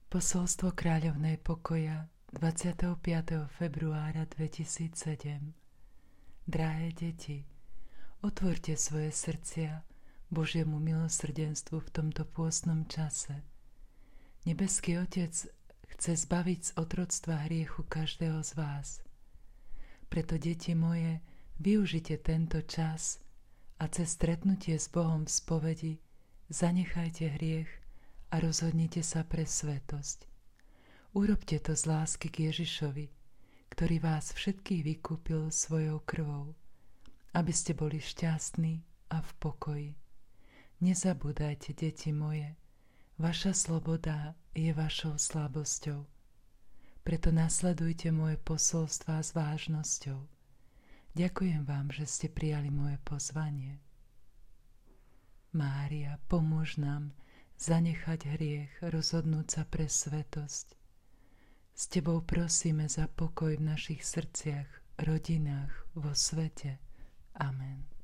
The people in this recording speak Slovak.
Posolstvo kráľovnej pokoja 25. februára 2007. Drahé deti, otvorte svoje srdcia Božiemu milosrdenstvu v tomto pôstnom čase. Nebeský Otec chce zbaviť z otroctva hriechu každého z vás. Preto, deti moje, využite tento čas a cez stretnutie s Bohom v spovedi zanechajte hriech a rozhodnite sa pre svätosť. Urobte to z lásky k Ježišovi, ktorý vás všetkých vykúpil svojou krvou, aby ste boli šťastní a v pokoji. Nezabúdajte, deti moje, vaša sloboda je vašou slabosťou. Preto nasledujte moje posolstvá s vážnosťou. Ďakujem vám, že ste prijali moje pozvanie. Mária, pomôž nám zanechať hriech, rozhodnúť sa pre svätosť. S Tebou prosíme za pokoj v našich srdciach, rodinách, vo svete. Amen.